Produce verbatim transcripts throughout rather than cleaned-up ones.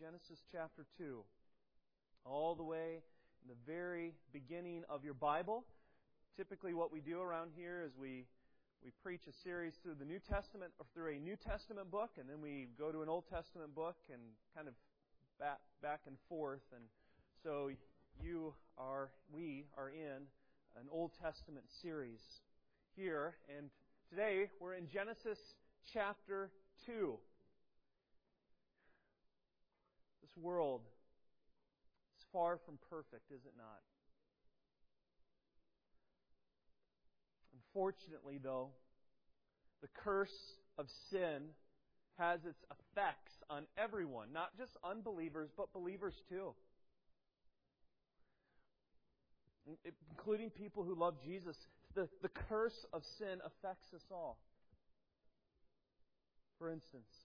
Genesis chapter two. All the way in the very beginning of your Bible. Typically what we do around here is we we preach a series through the New Testament or through a New Testament book, and then we go to an Old Testament book and kind of back back and forth. And so you are we are in an Old Testament series here, and today we're in Genesis chapter two. This world is far from perfect, is it not? Unfortunately, though, the curse of sin has its effects on everyone, not just unbelievers, but believers too. Including people who love Jesus. The, the curse of sin affects us all. For instance,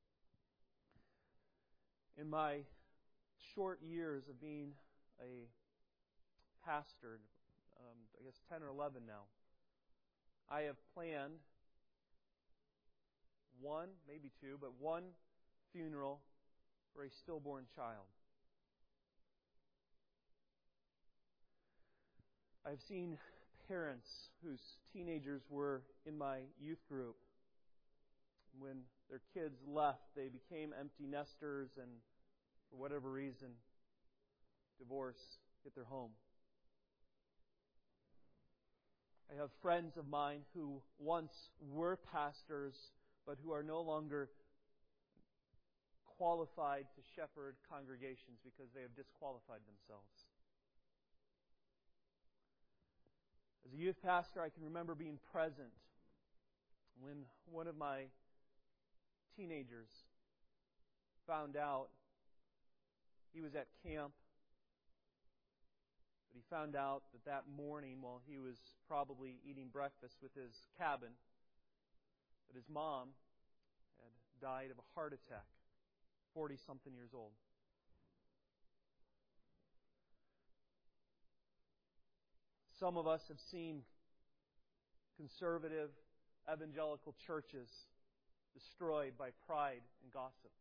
in my short years of being a pastor, um, I guess ten or eleven now, I have planned one, maybe two, but one funeral for a stillborn child. I've seen parents whose teenagers were in my youth group. When their kids left, they became empty nesters and, for whatever reason, divorce, hit their home. I have friends of mine who once were pastors, but who are no longer qualified to shepherd congregations because they have disqualified themselves. As a youth pastor, I can remember being present when one of my teenagers found out he was at camp, but he found out that that morning while he was probably eating breakfast with his cabin, that his mom had died of a heart attack, forty-something years old. Some of us have seen conservative evangelical churches destroyed by pride and gossip.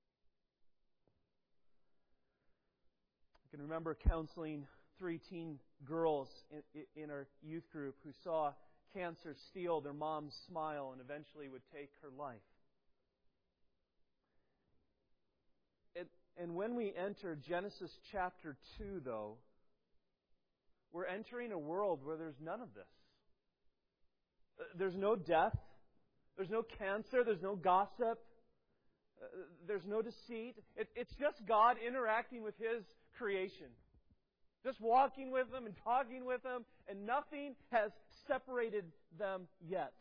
I can remember counseling three teen girls in, in our youth group who saw cancer steal their mom's smile and eventually would take her life. It, and when we enter Genesis chapter two, though, we're entering a world where there's none of this. There's no death. There's no cancer. There's no gossip. Uh, there's no deceit. It, it's just God interacting with His creation. Just walking with them and talking with them, and nothing has separated them yet.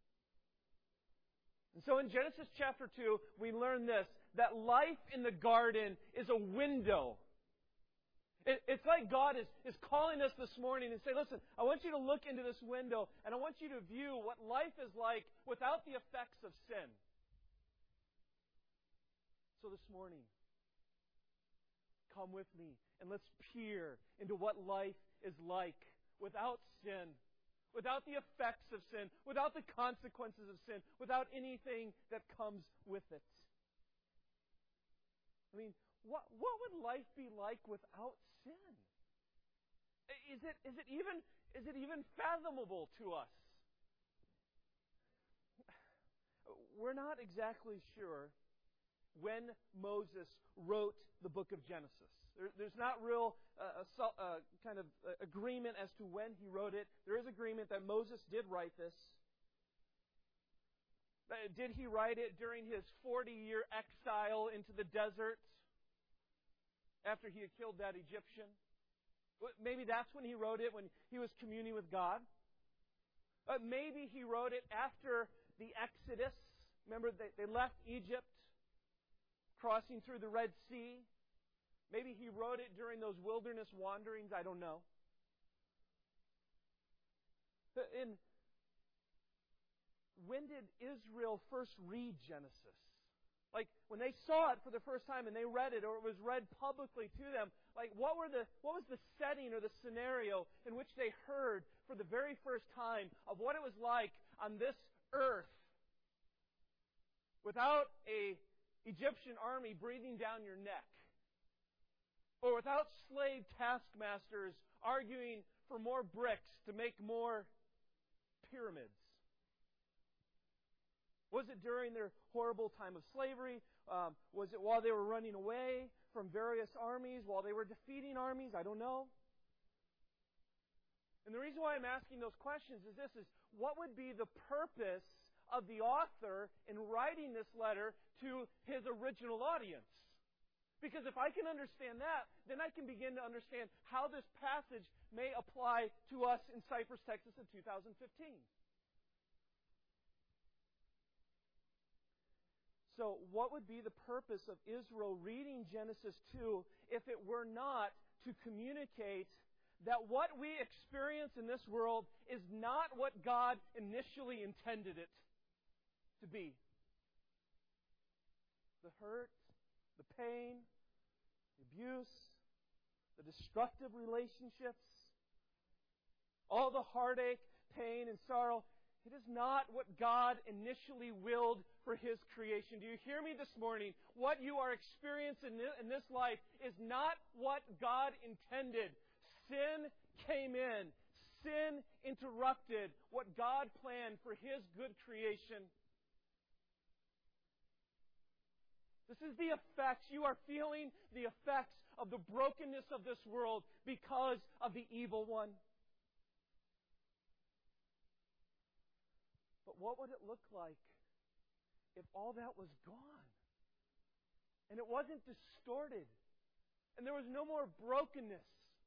And so in Genesis chapter two, we learn this, that life in the garden is a window. It, it's like God is, is calling us this morning and say, listen, I want you to look into this window and I want you to view what life is like without the effects of sin. So this morning, come with me and let's peer into what life is like without sin, without the effects of sin, without the consequences of sin, without anything that comes with it. I mean, what what would life be like without sin? Is it is it even is it even fathomable to us? We're not exactly sure when Moses wrote the book of Genesis. There, there's not real uh, a, uh, kind of uh, agreement as to when he wrote it. There is agreement that Moses did write this. Uh, did he write it during his forty-year exile into the desert after he had killed that Egyptian? Maybe that's when he wrote it, when he was communing with God. Uh, maybe he wrote it after the Exodus. Remember, they, they left Egypt, crossing through the Red Sea. Maybe he wrote it during those wilderness wanderings. I don't know. In, when did Israel first read Genesis? Like, when they saw it for the first time and they read it, or it was read publicly to them, like, what were the what was the setting or the scenario in which they heard for the very first time of what it was like on this earth without a Egyptian army breathing down your neck, or without slave taskmasters arguing for more bricks to make more pyramids? Was it during their horrible time of slavery? Um, was it while they were running away from various armies, while they were defeating armies? I don't know. And the reason why I'm asking those questions is this, is what would be the purpose of the author in writing this letter to his original audience? Because if I can understand that, then I can begin to understand how this passage may apply to us in Cypress, Texas in two thousand fifteen. So what would be the purpose of Israel reading Genesis two if it were not to communicate that what we experience in this world is not what God initially intended it to be? The hurt, the pain, the abuse, the destructive relationships, all the heartache, pain, and sorrow. It is not what God initially willed for His creation. Do you hear me this morning? What you are experiencing in this life is not what God intended. Sin came in. Sin interrupted what God planned for His good creation. This is the effects. You are feeling the effects of the brokenness of this world because of the evil one. But what would it look like if all that was gone? And it wasn't distorted. And there was no more brokenness.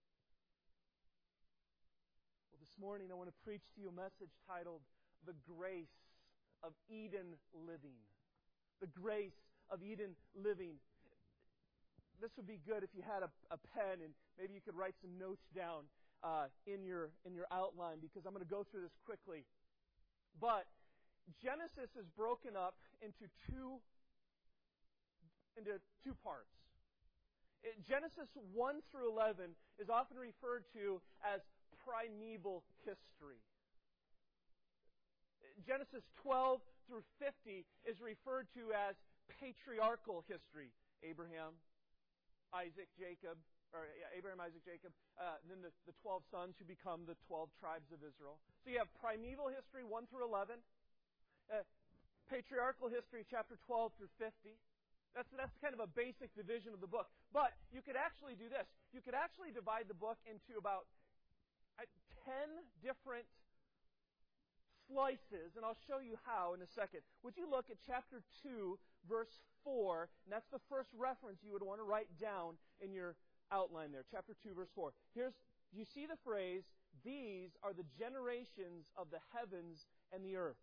Well, this morning I want to preach to you a message titled, The Grace of Eden Living. The Grace of Eden Living. This would be good if you had a, a pen and maybe you could write some notes down uh, in your in your outline, because I'm going to go through this quickly. But Genesis is broken up into two into two parts. It, Genesis one through eleven is often referred to as primeval history. Genesis twelve through fifty is referred to as patriarchal history. Abraham, Isaac, Jacob, or yeah, Abraham, Isaac, Jacob, uh, and then the, the twelve sons who become the twelve tribes of Israel. So you have primeval history one through eleven, uh, patriarchal history chapter twelve through fifty. That's, that's kind of a basic division of the book. But you could actually do this. You could actually divide the book into about uh, ten different slices, and I'll show you how in a second. Would you look at chapter two, verse four, and that's the first reference you would want to write down in your outline there. Chapter two, verse four. Here's, do you see the phrase, these are the generations of the heavens and the earth?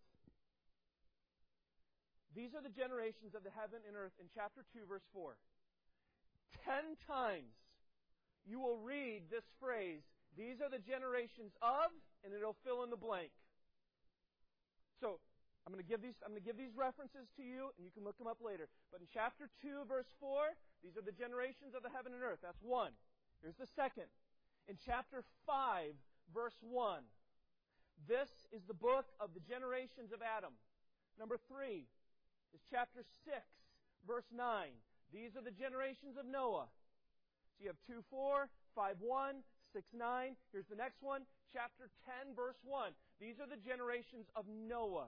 These are the generations of the heaven and earth in chapter two, verse four. Ten times you will read this phrase, these are the generations of, and it'll fill in the blank. So, I'm going to give these I'm going to give these references to you, and you can look them up later. But in chapter two, verse four, these are the generations of the heaven and earth. That's one. Here's the second. In chapter five, verse one, this is the book of the generations of Adam. Number three is chapter six, verse nine. These are the generations of Noah. So you have two four, five one, six nine. Here's the next one, chapter ten, verse one. These are the generations of Noah.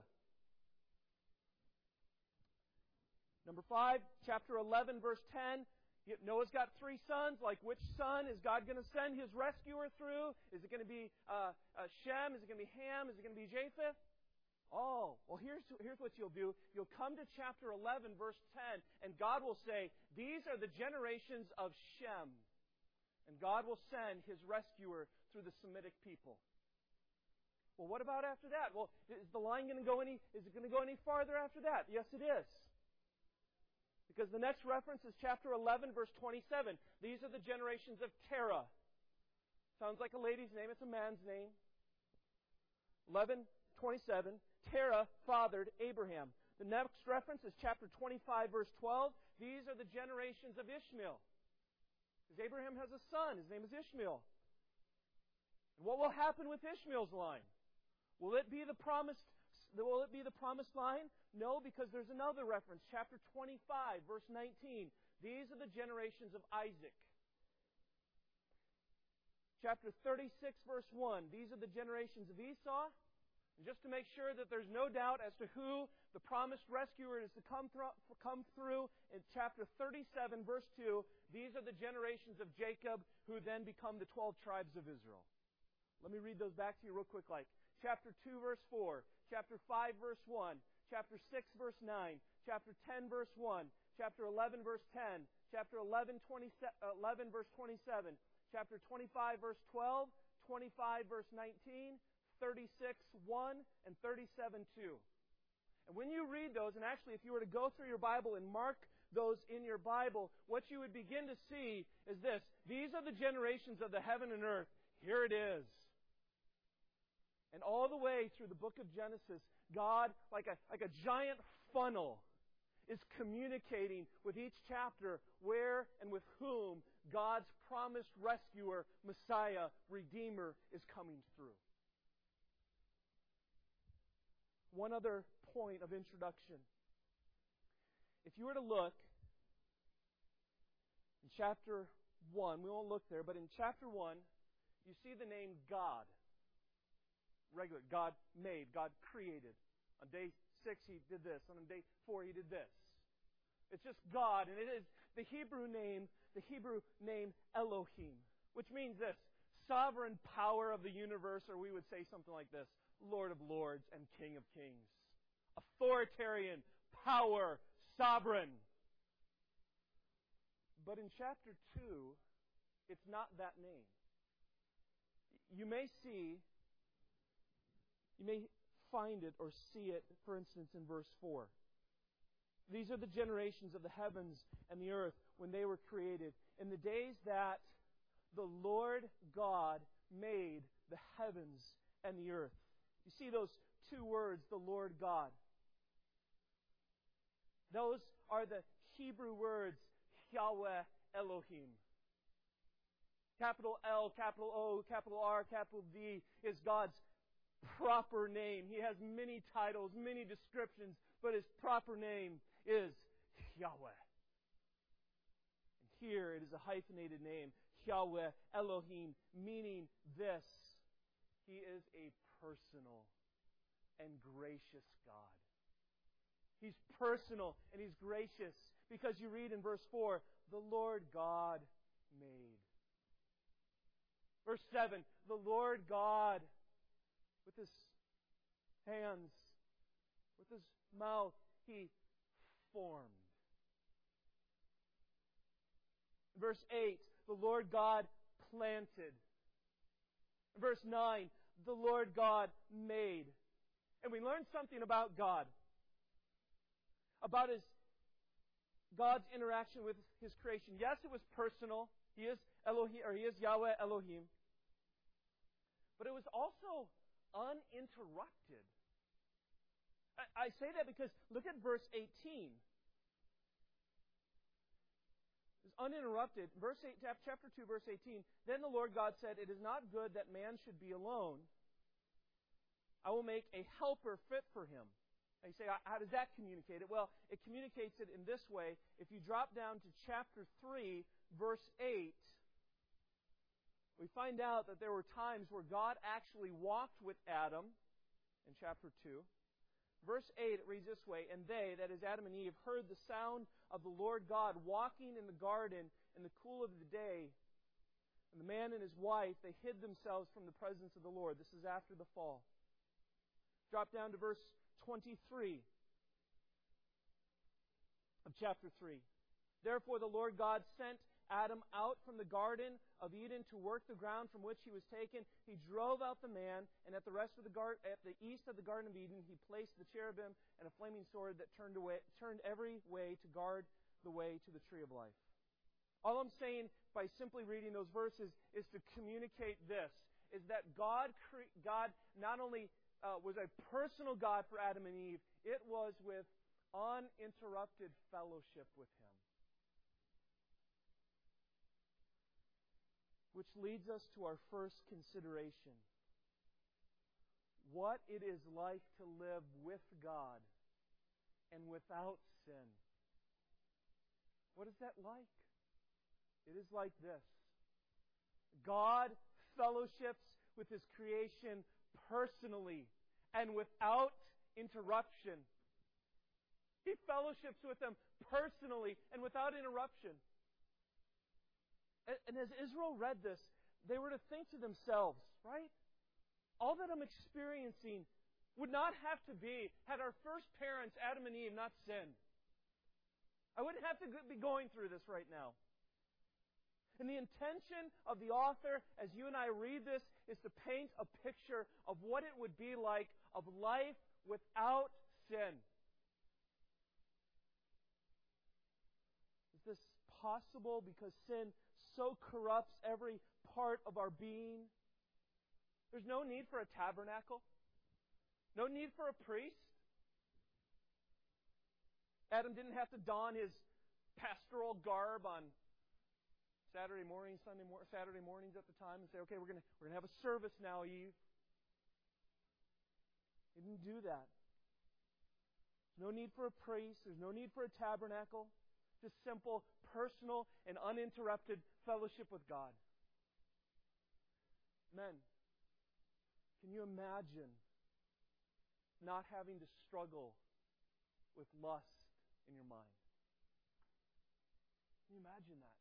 Number five, chapter eleven, verse ten. Noah's got three sons. Like, which son is God going to send His rescuer through? Is it going to be uh, uh, Shem? Is it going to be Ham? Is it going to be Japheth? Oh, well, here's, here's what you'll do. You'll come to chapter eleven, verse ten, and God will say, these are the generations of Shem. And God will send His rescuer through the Semitic people. Well, what about after that? Well, is the line going to go any, is it going to go any farther after that? Yes, it is. Because the next reference is chapter eleven, verse twenty-seven. These are the generations of Terah. Sounds like a lady's name. It's a man's name. eleven twenty-seven. Terah fathered Abraham. The next reference is chapter twenty-five, verse twelve. These are the generations of Ishmael. Because Abraham has a son. His name is Ishmael. And what will happen with Ishmael's line? Will it be the promised, will it be the promised line? No, because there's another reference. Chapter twenty-five, verse nineteen. These are the generations of Isaac. Chapter thirty-six, verse one. These are the generations of Esau. And just to make sure that there's no doubt as to who the promised rescuer is to come, thro- come through, in chapter thirty-seven, verse two, these are the generations of Jacob who then become the twelve tribes of Israel. Let me read those back to you real quick like. Chapter two, verse four. Chapter five, verse one. Chapter six, verse nine. Chapter ten, verse one. Chapter eleven, verse ten. Chapter eleven, twenty, eleven verse twenty-seven. Chapter twenty-five, verse twelve. twenty-five, verse nineteen. thirty-six, one, and thirty-seven, two. And when you read those, and actually if you were to go through your Bible and mark those in your Bible, what you would begin to see is this. These are the generations of the heaven and earth. Here it is. And all the way through the book of Genesis, God, like a, like a giant funnel, is communicating with each chapter where and with whom God's promised rescuer, Messiah, Redeemer, is coming through. One other point of introduction. If you were to look in chapter one, we won't look there, but in chapter one, you see the name God. Regular. God made. God created. On day six, He did this. On day four, He did this. It's just God, and it is the Hebrew name, the Hebrew name Elohim, which means this, sovereign power of the universe, or we would say something like this, Lord of lords and King of kings. Authoritarian, power, sovereign. But in chapter two, it's not that name. You may see, you may find it or see it, for instance, in verse four. These are the generations of the heavens and the earth when they were created. In the days that the Lord God made the heavens and the earth. You see those two words, the Lord God. Those are the Hebrew words, Yahweh Elohim. Capital L, capital O, capital R, capital D is God's proper name. He has many titles, many descriptions, but His proper name is Yahweh. And here it is a hyphenated name, Yahweh Elohim, meaning this. He is a personal and gracious God. He's personal and He's gracious because you read in verse four, the Lord God made. Verse seven, the Lord God with His hands, with His mouth, He formed. Verse eight, the Lord God planted. Verse nine, the Lord God made. And we learn something about God. About His God's interaction with His creation. Yes, it was personal. He is Elohim, or He is Yahweh Elohim. But it was also uninterrupted. I, I say that because look at verse eighteen. It's uninterrupted. Verse eight, chapter two, verse eighteen. Then the Lord God said, "It is not good that man should be alone. I will make a helper fit for him." And you say, how does that communicate it? Well, it communicates it in this way. If you drop down to chapter three, verse eight, we find out that there were times where God actually walked with Adam in chapter two. Verse eight, it reads this way, "And they," that is Adam and Eve, "heard the sound of the Lord God walking in the garden in the cool of the day. And the man and his wife, they hid themselves from the presence of the Lord." This is after the fall. Drop down to verse twenty-three of chapter three. "Therefore the Lord God sent Adam out from the garden of Eden to work the ground from which he was taken. He drove out the man, and at the rest of the gar- at the east of the Garden of Eden, he placed the cherubim and a flaming sword that turned away, turned every way to guard the way to the tree of life." All I'm saying by simply reading those verses is to communicate this: is that God, cre- God not only uh, was a personal God for Adam and Eve, it was with uninterrupted fellowship with Him. Which leads us to our first consideration. what it is like to live with God and without sin. What is that like? It is like this. God fellowships with His creation personally and without interruption. He fellowships with them personally and without interruption. And, and as Israel read this, they were to think to themselves, right? All that I'm experiencing would not have to be had our first parents, Adam and Eve, not sinned. I wouldn't have to be going through this right now. And the intention of the author, as you and I read this, is to paint a picture of what it would be like of life without sin. Is this possible because sin so corrupts every part of our being? There's no need for a tabernacle. No need for a priest. Adam didn't have to don his pastoral garb on Saturday mornings, Sunday mor- Saturday mornings at the time and say, okay, we're going we're gonna have a service now, Eve. He didn't do that. There's no need for a priest. There's no need for a tabernacle. Just simple, personal, and uninterrupted fellowship with God. Men, can you imagine not having to struggle with lust in your mind? Can you imagine that?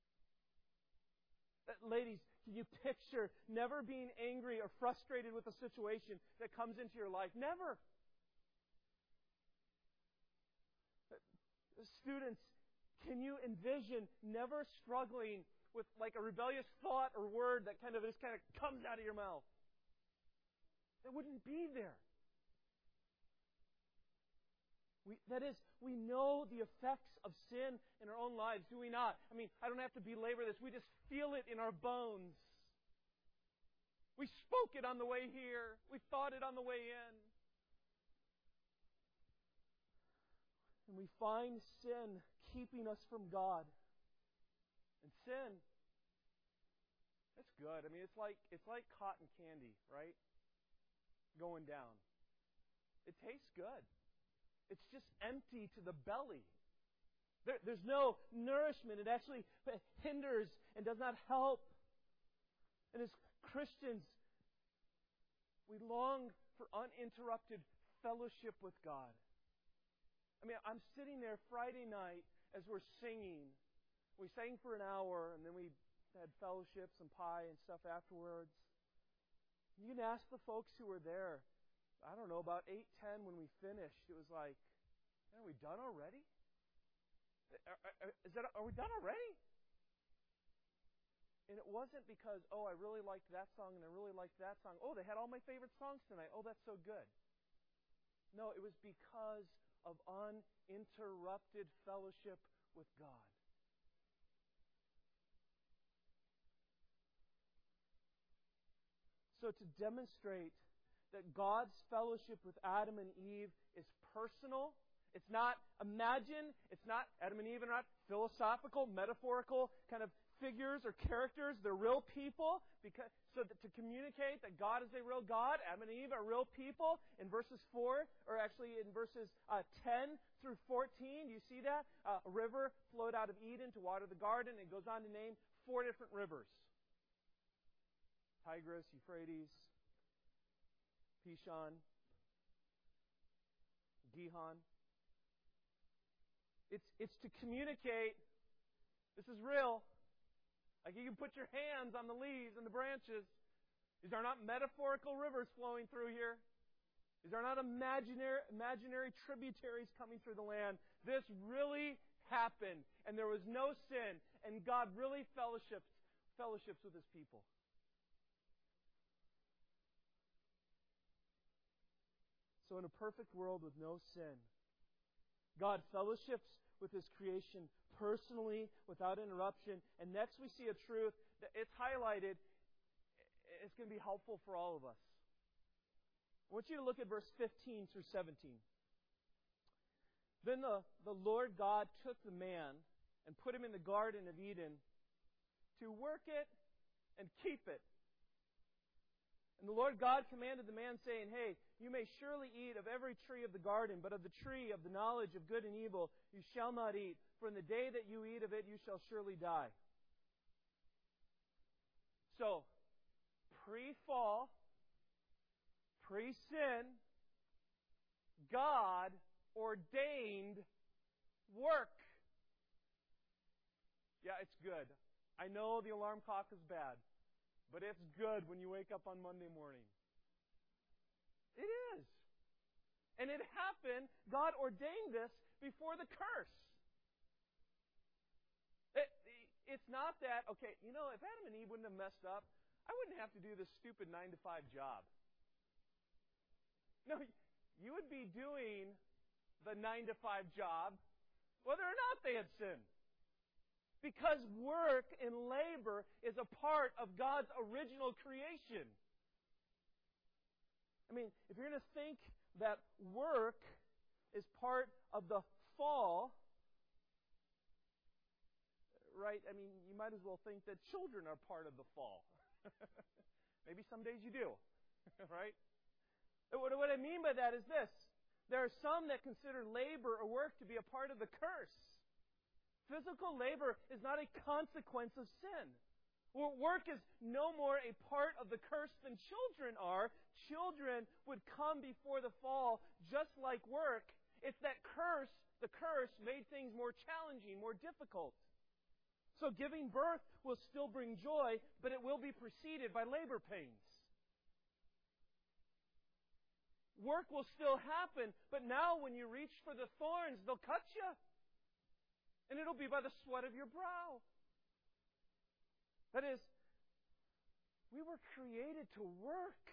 That, ladies, can you picture never being angry or frustrated with a situation that comes into your life? Never. Students, can you envision never struggling with like a rebellious thought or word that kind of just kind of comes out of your mouth? It wouldn't be there. We, that is, we know the effects of sin in our own lives, do we not? I mean, I don't have to belabor this. We just feel it in our bones. We spoke it on the way here. We thought it on the way in. And we find sin keeping us from God. And sin, it's good. I mean, it's like it's like cotton candy, right? Going down. It tastes good. It's just empty to the belly. There, there's no nourishment. It actually hinders and does not help. And as Christians, we long for uninterrupted fellowship with God. I mean, I'm sitting there Friday night as we're singing. We sang for an hour, and then we had fellowships and pie and stuff afterwards. You can ask the folks who were there. I don't know, about eight ten when we finished, it was like, are we done already? Are, are, is that, are we done already? And it wasn't because, oh, I really liked that song and I really liked that song. Oh, they had all my favorite songs tonight. Oh, that's so good. No, it was because of uninterrupted fellowship with God. So to demonstrate that God's fellowship with Adam and Eve is personal. It's not imagined. It's not, Adam and Eve are not philosophical, metaphorical kind of figures or characters. They're real people. Because, so that to communicate that God is a real God, Adam and Eve are real people. In verses four, or actually in verses uh, ten through fourteen, do you see that? Uh, a river flowed out of Eden to water the garden. It goes on to name four different rivers. Tigris, Euphrates, Pishon, Gihon. It's, it's to communicate, this is real. Like you can put your hands on the leaves and the branches. These are not metaphorical rivers flowing through here. These are not imaginary, imaginary tributaries coming through the land. This really happened, and there was no sin, and God really fellowships, fellowships with His people. So in a perfect world with no sin, God fellowships with His creation personally, without interruption. And next we see a truth that it's highlighted. It's going to be helpful for all of us. I want you to look at verse fifteen through seventeen. Then the, the Lord God took the man and put him in the Garden of Eden to work it and keep it. And the Lord God commanded the man, saying, Hey, you may surely eat of every tree of the garden, but of the tree of the knowledge of good and evil you shall not eat, for in the day that you eat of it you shall surely die. So, pre-fall, pre-sin, God ordained work. Yeah, it's good. I know the alarm clock is bad, but it's good when you wake up on Monday morning. It is. And it happened, God ordained this before the curse. It, it's not that, okay, you know, if Adam and Eve wouldn't have messed up, I wouldn't have to do this stupid nine to five job. No, you would be doing the nine to five job whether or not they had sinned. Because work and labor is a part of God's original creation. I mean, if you're going to think that work is part of the fall, right? I mean, you might as well think that children are part of the fall. Maybe some days you do, right? What, what I mean by that is this. There are some that consider labor or work to be a part of the curse. Physical labor is not a consequence of sin. Work is no more a part of the curse than children are. Children would come before the fall just like work. It's that curse, the curse made things more challenging, more difficult. So giving birth will still bring joy, but it will be preceded by labor pains. Work will still happen, but now when you reach for the thorns, they'll cut you. And it'll be by the sweat of your brow. That is, we were created to work.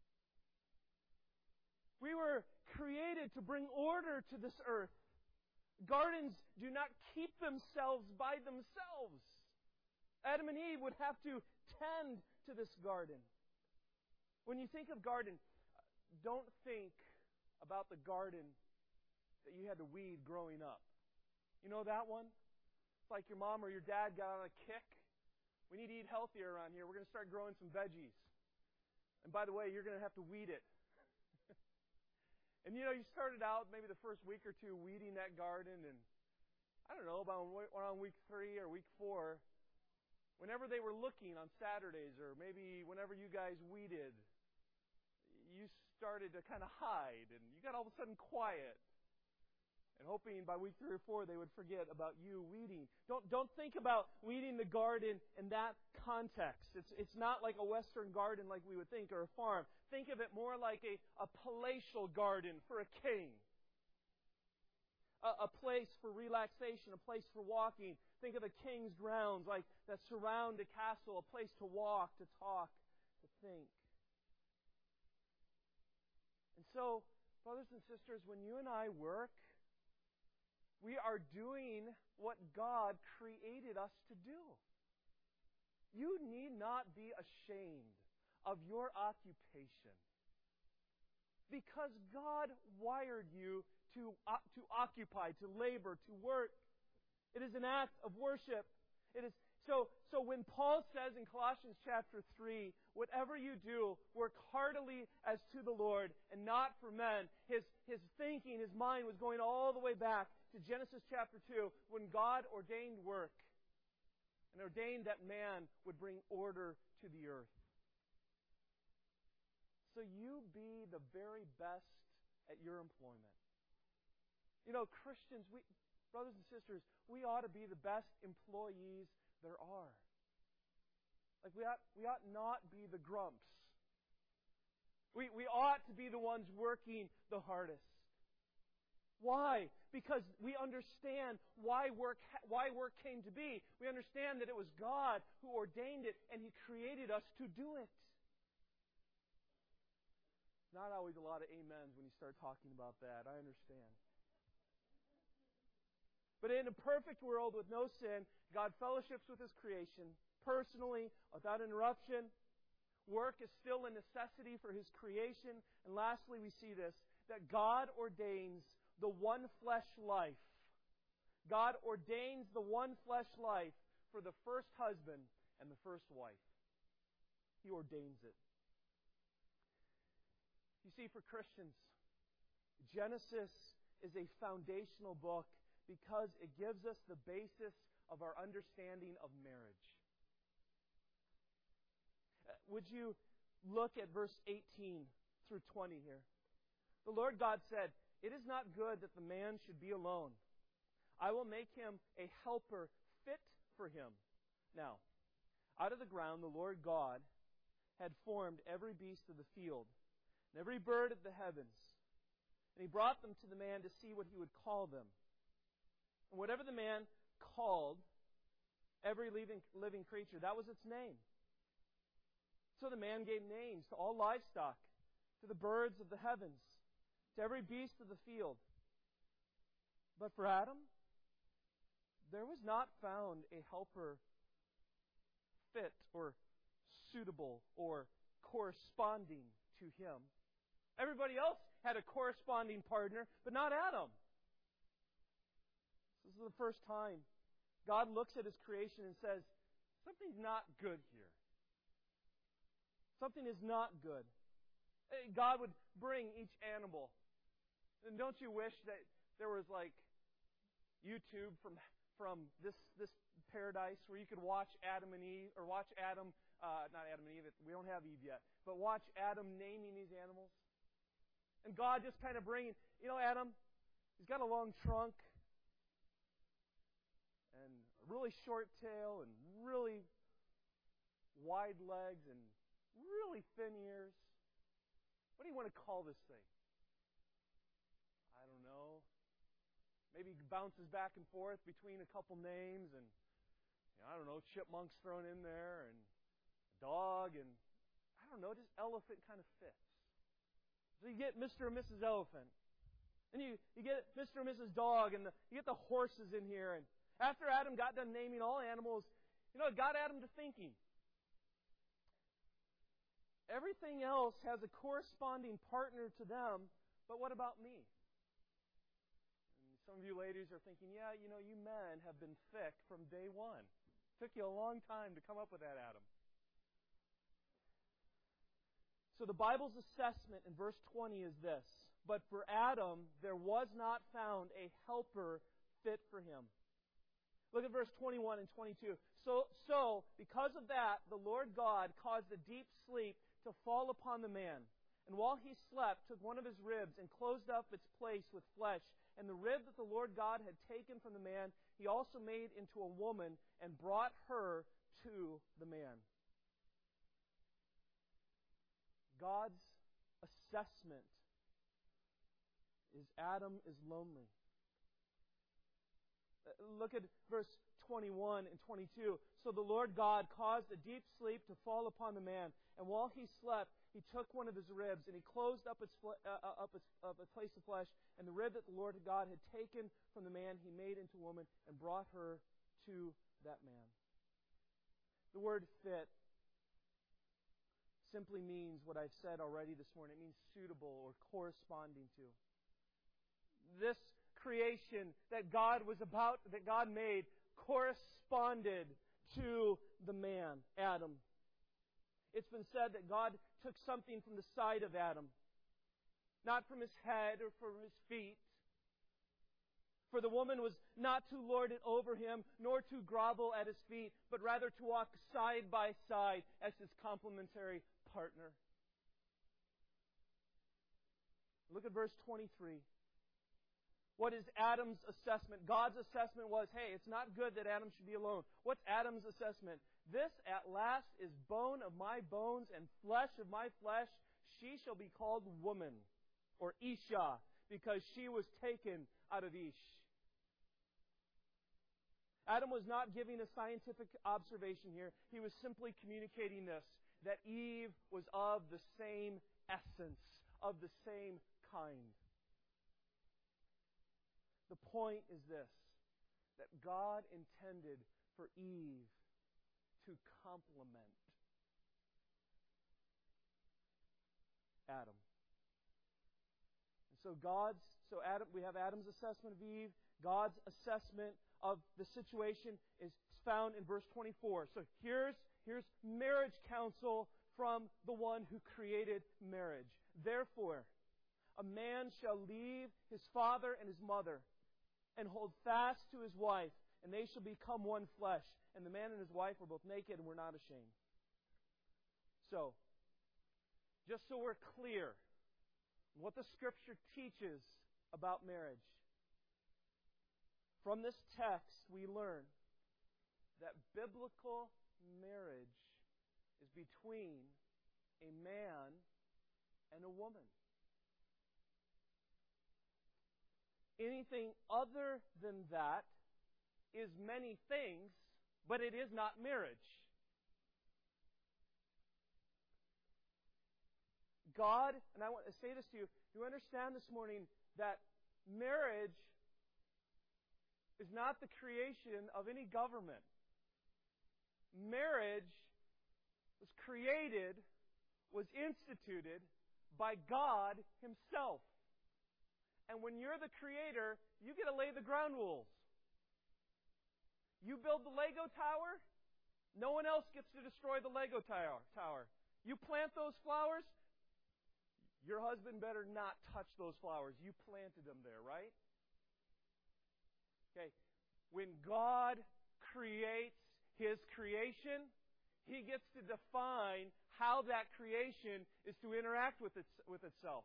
We were created to bring order to this earth. Gardens do not keep themselves by themselves. Adam and Eve would have to tend to this garden. When you think of garden, don't think about the garden that you had to weed growing up. You know that one? It's like your mom or your dad got on a kick. We need to eat healthier around here. We're going to start growing some veggies. And by the way, you're going to have to weed it. And you know, you started out maybe the first week or two weeding that garden, and I don't know, about around week three or week four, whenever they were looking on Saturdays, or maybe whenever you guys weeded, you started to kind of hide, and you got all of a sudden quiet. And hoping by week three or four they would forget about you weeding. Don't don't think about weeding the garden in that context. It's it's not like a Western garden like we would think, or a farm. Think of it more like a, a palatial garden for a king. A, a place for relaxation, a place for walking. Think of the king's grounds like that surround a castle, a place to walk, to talk, to think. And so, brothers and sisters, when you and I work, we are doing what God created us to do. You need not be ashamed of your occupation, because God wired you to, uh, to occupy, to labor, to work. It is an act of worship. It is so, so when Paul says in Colossians chapter three, whatever you do, work heartily as to the Lord and not for men, his, his thinking, his mind was going all the way back to Genesis chapter two, when God ordained work and ordained that man would bring order to the earth. So you be the very best at your employment. You know, Christians, we, brothers and sisters, we ought to be the best employees there are. Like we ought, we ought not be the grumps. We, we ought to be the ones working the hardest. Why? Because we understand why work, why work came to be. We understand that it was God who ordained it, and He created us to do it. Not always a lot of amens when you start talking about that. I understand. But in a perfect world with no sin, God fellowships with His creation personally, without interruption. Work is still a necessity for His creation. And lastly, we see this, that God ordains the one flesh life. God ordains the one flesh life for the first husband and the first wife. He ordains it. You see, for Christians, Genesis is a foundational book because it gives us the basis of our understanding of marriage. Uh, Would you look at verse eighteen through twenty here? The Lord God said, "It is not good that the man should be alone. I will make him a helper fit for him." Now, out of the ground the Lord God had formed every beast of the field and every bird of the heavens. And He brought them to the man to see what he would call them. And whatever the man called every living, living creature, that was its name. So the man gave names to all livestock, to the birds of the heavens, to every beast of the field. But for Adam, there was not found a helper fit or suitable or corresponding to him. Everybody else had a corresponding partner, but not Adam. This is the first time God looks at His creation and says, something's not good here. Something is not good. God would bring each animal. And don't you wish that there was like YouTube from from this this paradise where you could watch Adam and Eve, or watch Adam, uh, not Adam and Eve, we don't have Eve yet, but watch Adam naming these animals. And God just kind of bringing, you know, Adam, he's got a long trunk and a really short tail and really wide legs and really thin ears. What do you want to call this thing? I don't know. Maybe he bounces back and forth between a couple names, and you know, I don't know, chipmunks thrown in there, and a dog, and I don't know, just elephant kind of fits. So you get Mister and Missus Elephant, and you, you get Mister and Missus Dog, and the, you get the horses in here. And after Adam got done naming all animals, you know, it got Adam to thinking. Everything else has a corresponding partner to them, but what about me? Some of you ladies are thinking, yeah, you know, you men have been thick from day one. It took you a long time to come up with that, Adam. So the Bible's assessment in verse twenty is this: but for Adam there was not found a helper fit for him. Look at verse twenty-one and twenty-two. So, so because of that, the Lord God caused a deep sleep to fall upon the man. And while he slept, took one of his ribs and closed up its place with flesh. And the rib that the Lord God had taken from the man, He also made into a woman and brought her to the man. God's assessment is Adam is lonely. Look at verse twenty-one and twenty-two. So the Lord God caused a deep sleep to fall upon the man, and while he slept, He took one of his ribs and He closed up its uh, up its uh, a place of flesh, and the rib that the Lord God had taken from the man He made into a woman and brought her to that man. The word "fit" simply means what I've said already this morning. It means suitable or corresponding to. This creation that God was about, that God made, corresponded to the man, Adam. It's been said that God took something from the side of Adam, not from his head or from his feet. For the woman was not to lord it over him, nor to grovel at his feet, but rather to walk side by side as his complementary partner. Look at verse twenty-three. What is Adam's assessment? God's assessment was, hey, it's not good that Adam should be alone. What's Adam's assessment? This at last is bone of my bones and flesh of my flesh. She shall be called woman, or Isha, because she was taken out of Ish. Adam was not giving a scientific observation here. He was simply communicating this, that Eve was of the same essence, of the same kind. The point is this, that God intended for Eve to complement Adam. And so God's, so Adam, we have Adam's assessment of Eve. God's assessment of the situation is found in verse twenty-four. So here's, here's marriage counsel from the one who created marriage. Therefore, a man shall leave his father and his mother and hold fast to his wife, and they shall become one flesh. And the man and his wife were both naked and were not ashamed. So, just so we're clear what the Scripture teaches about marriage, from this text we learn that biblical marriage is between a man and a woman. Anything other than that is many things, but it is not marriage. God, and I want to say this to you, you understand this morning that marriage is not the creation of any government. Marriage was created, was instituted by God Himself. And when you're the creator, you get to lay the ground rules. You build the Lego tower, no one else gets to destroy the Lego tower. You plant those flowers, your husband better not touch those flowers. You planted them there, right? Okay. When God creates His creation, He gets to define how that creation is to interact with its, with itself.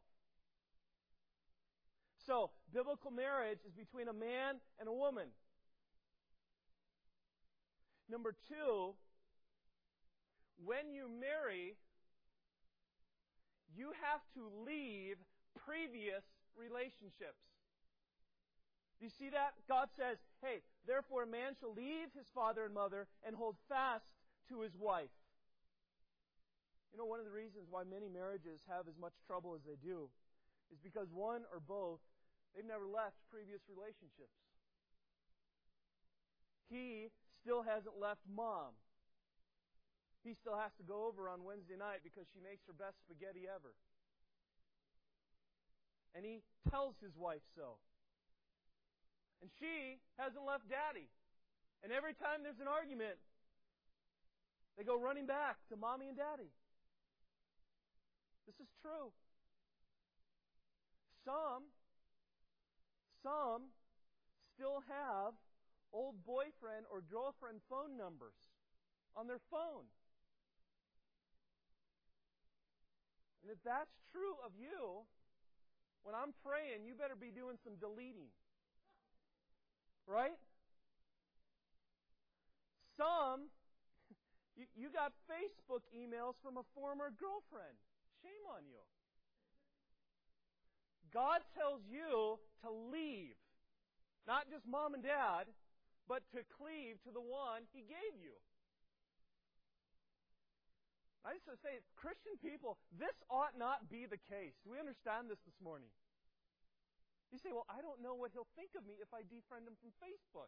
So, biblical marriage is between a man and a woman. Number two, when you marry, you have to leave previous relationships. Do you see that? God says, hey, therefore a man shall leave his father and mother and hold fast to his wife. You know, one of the reasons why many marriages have as much trouble as they do is because one or both, they've never left previous relationships. He still hasn't left mom. He still has to go over on Wednesday night because she makes her best spaghetti ever. And he tells his wife so. And she hasn't left daddy. And every time there's an argument, they go running back to mommy and daddy. This is true. Some, some still have old boyfriend or girlfriend phone numbers on their phone. And if that's true of you, when I'm praying, you better be doing some deleting. Right? Some, you, you got Facebook emails from a former girlfriend. Shame on you. God tells you to leave. Not just mom and dad, but to cleave to the one He gave you. I just want to say, Christian people, this ought not be the case. Do we understand this this morning? You say, well, I don't know what he'll think of me if I defriend him from Facebook.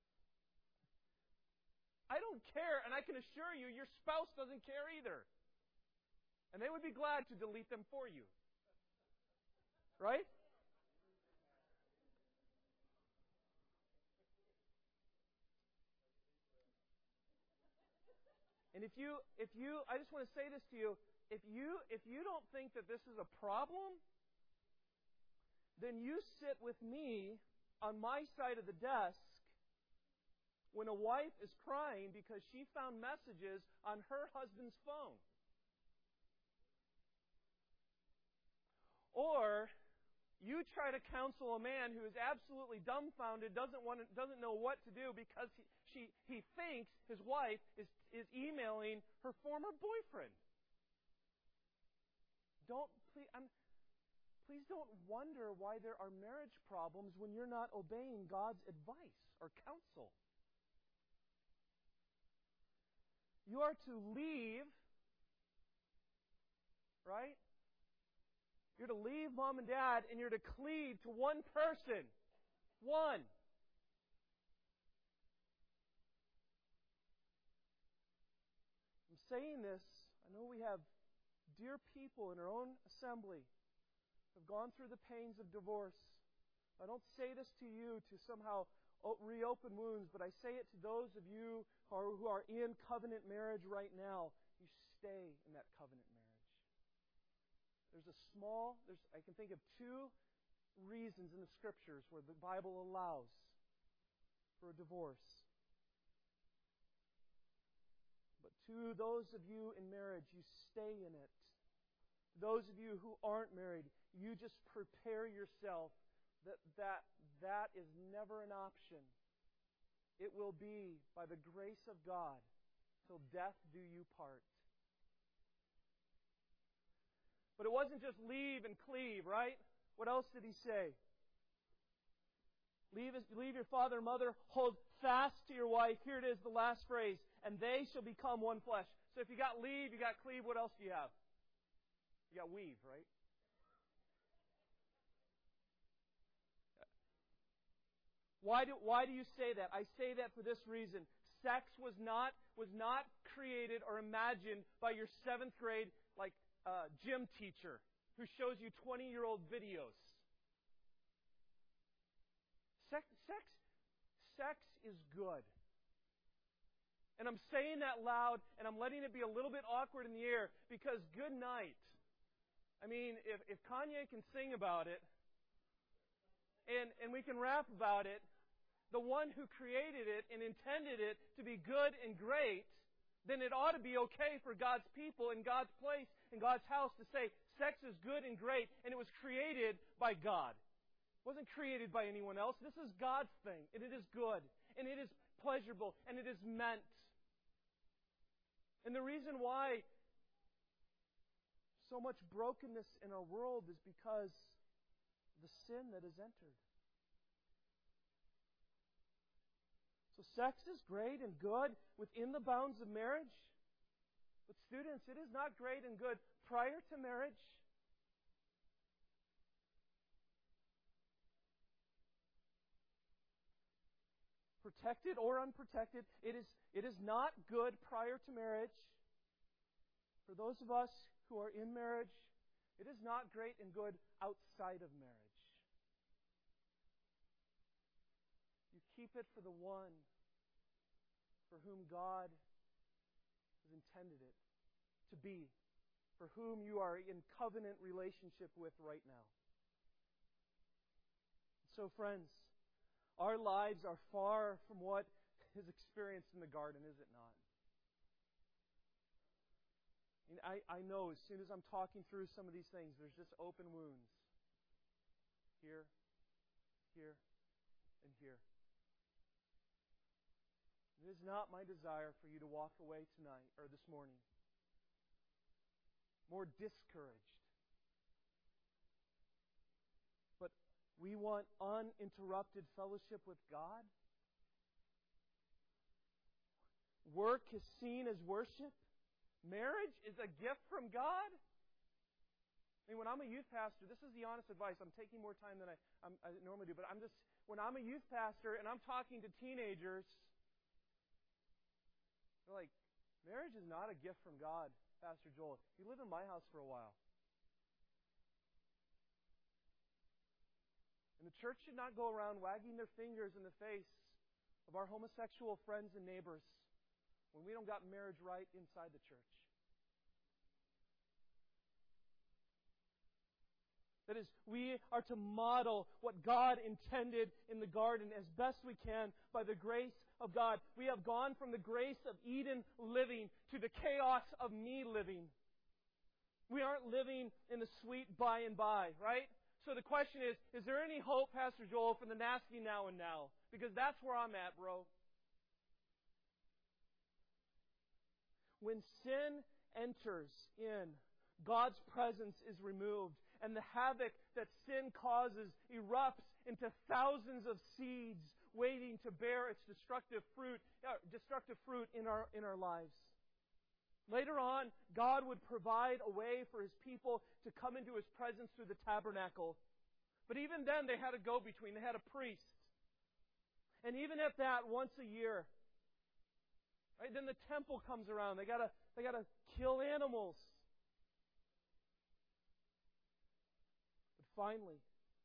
I don't care, and I can assure you, your spouse doesn't care either. And they would be glad to delete them for you. Right? And if you, if you, I just want to say this to you, if you, if you don't think that this is a problem, then you sit with me on my side of the desk when a wife is crying because she found messages on her husband's phone. Or you try to counsel a man who is absolutely dumbfounded, doesn't want to, doesn't know what to do because he, she, he thinks his wife is, is emailing her former boyfriend. Don't please, I'm, please don't wonder why there are marriage problems when you're not obeying God's advice or counsel. You are to leave, right? You're to leave mom and dad, and you're to cleave to one person. One. I'm saying this, I know we have dear people in our own assembly who have gone through the pains of divorce. I don't say this to you to somehow reopen wounds, but I say it to those of you who are, who are in covenant marriage right now. You stay in that covenant marriage. There's a small, there's I can think of two reasons in the Scriptures where the Bible allows for a divorce. But to those of you in marriage, you stay in it. Those of you who aren't married, you just prepare yourself that that, that is never an option. It will be, by the grace of God, till death do you part. But it wasn't just leave and cleave, right? What else did he say? Leave, leave your father and mother, hold fast to your wife. Here it is, the last phrase. And they shall become one flesh. So if you got leave, you got cleave, what else do you have? You got weave, right? Why do, why do you say that? I say that for this reason. Sex was not, was not created or imagined by your seventh grade like uh, gym teacher who shows you twenty-year-old videos. Sex, sex, sex is good. And I'm saying that loud, and I'm letting it be a little bit awkward in the air, because good night. I mean, if, if Kanye can sing about it, and, and we can rap about it, the one who created it and intended it to be good and great, then it ought to be okay for God's people in God's place, in God's house, to say sex is good and great, and it was created by God. It wasn't created by anyone else. This is God's thing, and it is good, and it is pleasurable, and it is meant. And the reason why so much brokenness in our world is because of the sin that has entered. So sex is great and good within the bounds of marriage. But students, it is not great and good prior to marriage. Protected or unprotected, it is, it is not good prior to marriage. For those of us who are in marriage, it is not great and good outside of marriage. You keep it for the one for whom God has intended it to be, for whom you are in covenant relationship with right now. So, friends, our lives are far from what is experienced in the garden, is it not? And I, I know as soon as I'm talking through some of these things, there's just open wounds. Here, here, and here. It is not my desire for you to walk away tonight or this morning more discouraged. But we want uninterrupted fellowship with God. Work is seen as worship. Marriage is a gift from God. I mean, when I'm a youth pastor, this is the honest advice. I'm taking more time than I, I'm, I normally do, but I'm just, when I'm a youth pastor and I'm talking to teenagers, they're like, marriage is not a gift from God, Pastor Joel. You live in my house for a while. And the church should not go around wagging their fingers in the face of our homosexual friends and neighbors when we don't got marriage right inside the church. That is, we are to model what God intended in the garden as best we can by the grace of God. We have gone from the grace of Eden living to the chaos of me living. We aren't living in the sweet by and by, right? So the question is, is there any hope, Pastor Joel, for the nasty now and now? Because that's where I'm at, bro. When sin enters in, God's presence is removed, and the havoc that sin causes erupts into thousands of seeds waiting to bear its destructive fruit, uh, destructive fruit in our in our lives. Later on, God would provide a way for His people to come into His presence through the tabernacle. But even then, they had a go-between. They had a priest. And even at that, once a year, right, then the temple comes around. They gotta they gotta kill animals. But finally,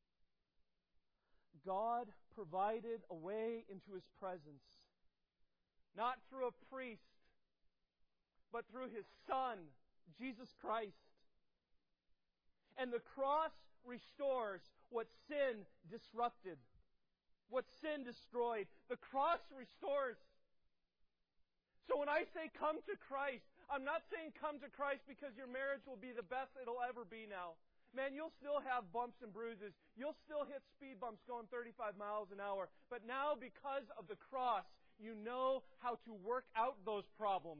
God provided a way into His presence, not through a priest, but through His Son, Jesus Christ. And the cross restores what sin disrupted, what sin destroyed. The cross restores. So when I say come to Christ, I'm not saying come to Christ because your marriage will be the best it'll ever be now. Man, you'll still have bumps and bruises. You'll still hit speed bumps going thirty-five miles an hour. But now, because of the cross, you know how to work out those problems.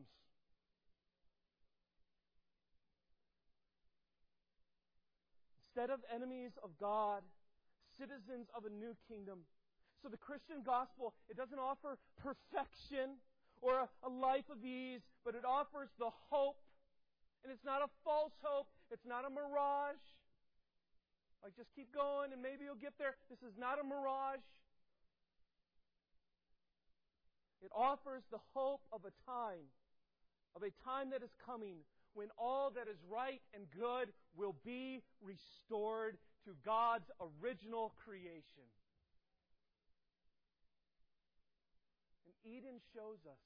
Instead of enemies of God, citizens of a new kingdom. So the Christian gospel, it doesn't offer perfection or a, a life of ease, but it offers the hope. And it's not a false hope. It's not a mirage. Like, just keep going and maybe you'll get there. This is not a mirage. It offers the hope of a time, of a time that is coming, when all that is right and good will be restored to God's original creation. And Eden shows us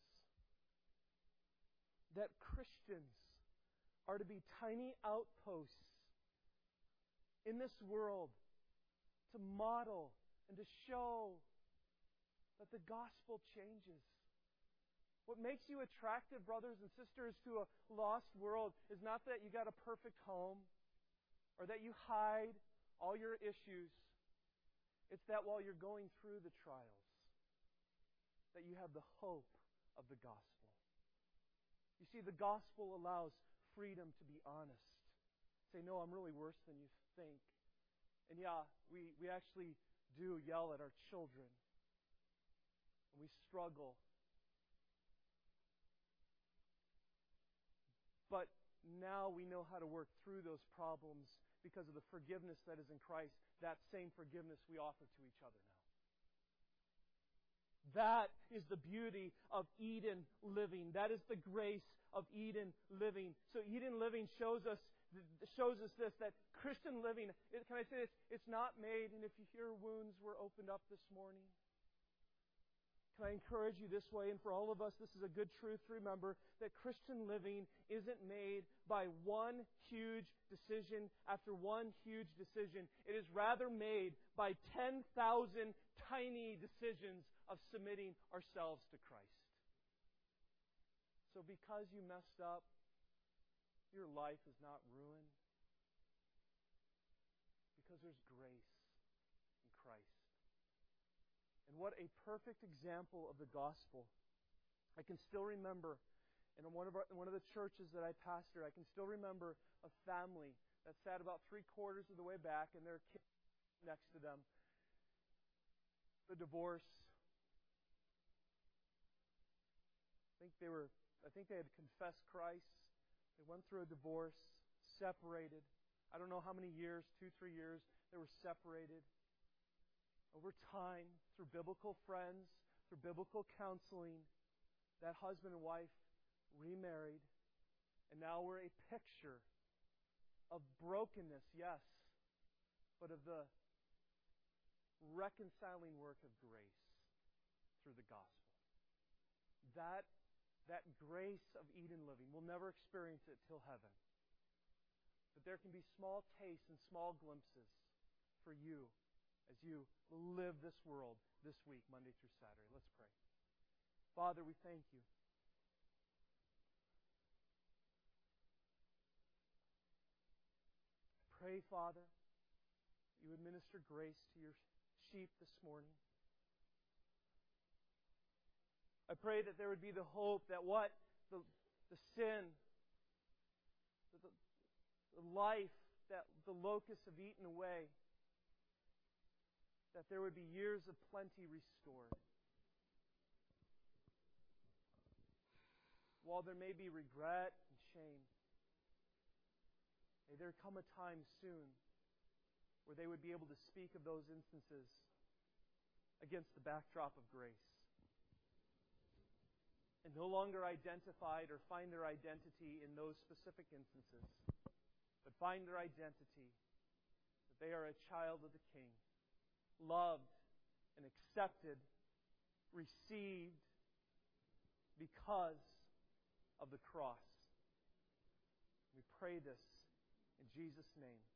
that Christians are to be tiny outposts in this world to model and to show that the gospel changes. What makes you attractive, brothers and sisters, to a lost world is not that you got a perfect home or that you hide all your issues. It's that while you're going through the trials, that you have the hope of the gospel. You see, the gospel allows freedom to be honest. Say, no, I'm really worse than you think. And yeah, we, we actually do yell at our children. And we struggle. But now we know how to work through those problems because of the forgiveness that is in Christ. That same forgiveness we offer to each other now. That is the beauty of Eden living. That is the grace of Eden living. So Eden living shows us shows us this, that Christian living, can I say this? It's not made, and if you hear wounds were opened up this morning, can I encourage you this way, and for all of us, this is a good truth to remember, that Christian living isn't made by one huge decision after one huge decision. It is rather made by ten thousand tiny decisions of submitting ourselves to Christ. So because you messed up, your life is not ruined. Because there's grace in Christ. And what a perfect example of the gospel. I can still remember in one of our, one of the churches that I pastor, I can still remember a family that sat about three quarters of the way back and their kids next to them. The divorce. I think they were I think they had confessed Christ. They went through a divorce, separated. I don't know how many years, two, three years, they were separated. Over time, through biblical friends, through biblical counseling, that husband and wife remarried. And now we're a picture of brokenness, yes, but of the reconciling work of grace through the gospel. That That grace of Eden living, we'll never experience it till heaven. But there can be small tastes and small glimpses for you as you live this world this week, Monday through Saturday. Let's pray. Father, we thank you. Pray, Father, you administer grace to your sheep this morning. I pray that there would be the hope that what? The, the sin, the, the life that the locusts have eaten away, that there would be years of plenty restored. While there may be regret and shame, may there come a time soon where they would be able to speak of those instances against the backdrop of grace. And no longer identified or find their identity in those specific instances, but find their identity that they are a child of the King, loved and accepted, received because of the cross. We pray this in Jesus' name.